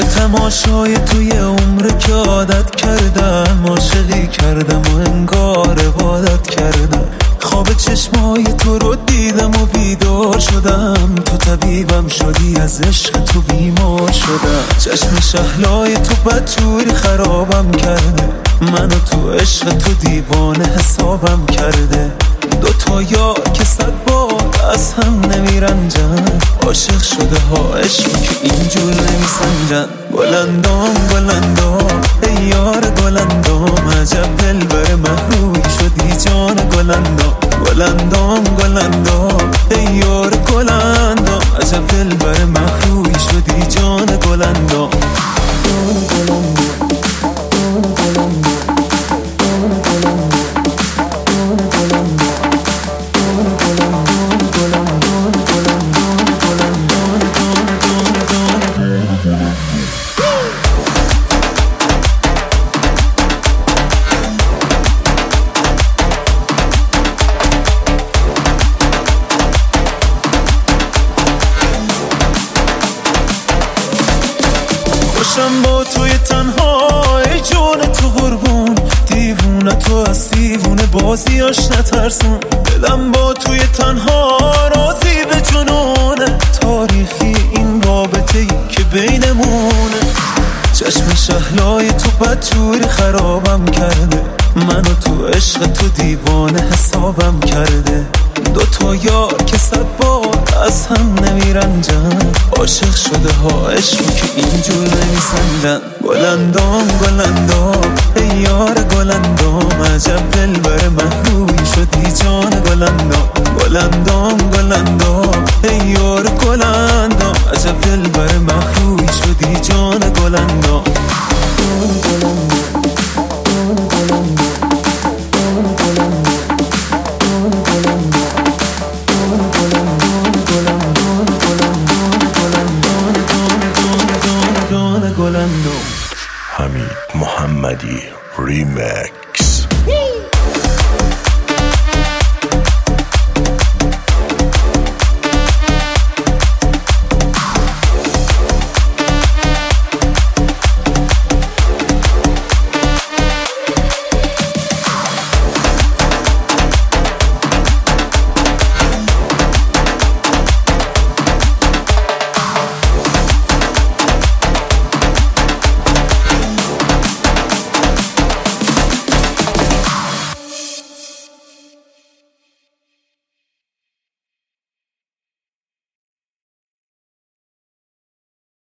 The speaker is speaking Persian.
تماشای توی عمر که عادت کردم، عاشقی کردم و انگار عبادت کردم. خواب چشمای تو رو دیدم و بیدار شدم، تو طبیبم شدی، از عشق تو بیمار شدم. چشم شهلای تو بدجوری خرابم کرده، منو تو عشق تو دیوانه حسابم کرده. دوتا یار که 100 بار از هم نمیرنجن، عاشق شده ها عشق که اینجور نمیسنجن. گلندام گلندام ای یار گلندام، عجب دلبر محروی شدی جان گلندام. گلندام گلندام ای یار گلندام، عجب دلبر محروی شدی جان گلندام. خوشم با توی تنهای جون تو قربون، دیوونه تو از دیوونه بازیاش نترسون. دلم با توی تنها راضی به جنونه، تاریخی این رابطه‌ای که بینمونه. چشم شهلای تو بدجوری خرابم کرده، منو تو عشق تو دیوانه حسابم کرده. دوتا یار که 100 بار از هم نمیرنجن، عاشق شده ها عشق که اینجور نمیسنجن. گلندام گلندام ای یار گلندام، عجب دلبر محروی شدی جان گلندام. گلندام گلندام ای یار گلندام، عجب دلبر محروی شدی جان گلندام. حمید محمدی ریمیک.